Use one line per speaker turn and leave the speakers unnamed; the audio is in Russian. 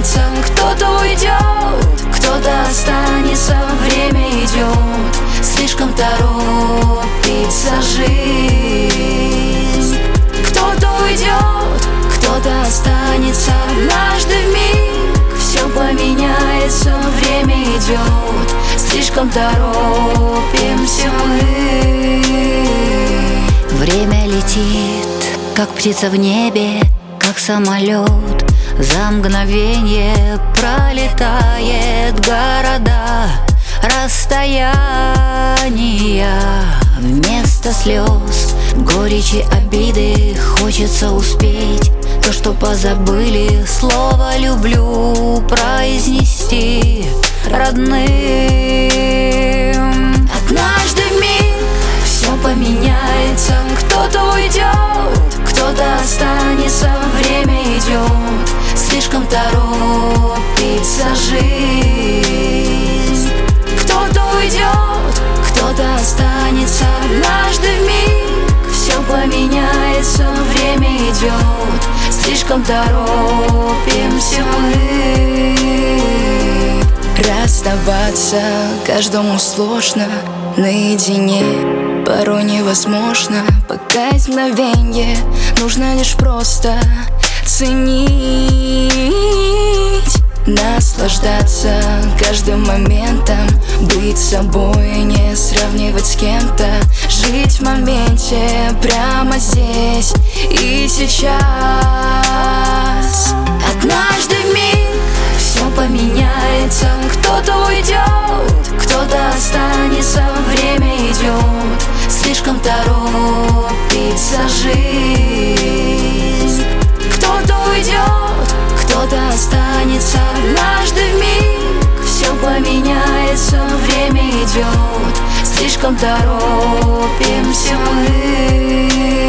поменяется, кто-то уйдет, кто-то останется. Время идет, слишком торопится жизнь. Кто-то уйдет, кто-то останется. Однажды вмиг все поменяется. Время идет, слишком торопимся мы.
Время летит, как птица в небе, как самолет. За мгновенье пролетает города, расстояния. Вместо слез, горечи, обиды хочется успеть то, что позабыли, слово «люблю» произнести родным.
Однажды вмиг все поменяется, кто-то уйдет, кто-то останется. Время идет, слишком торопится жизнь. Кто-то уйдет, кто-то останется. Однажды вмиг все поменяется. Время идет, слишком торопимся мы. Расставаться каждому сложно наедине. Порой невозможно покать мгновенье. Нужно лишь просто ценить, наслаждаться каждым моментом, быть собой, не сравнивать с кем-то, жить в моменте прямо здесь и сейчас. Однажды вмиг все поменяется, кто-то уйдет, кто-то останется. Время идет, слишком торопится жизнь. Кто-то уйдет, кто-то останется. Однажды вмиг все поменяется. Время идет, слишком торопимся мы.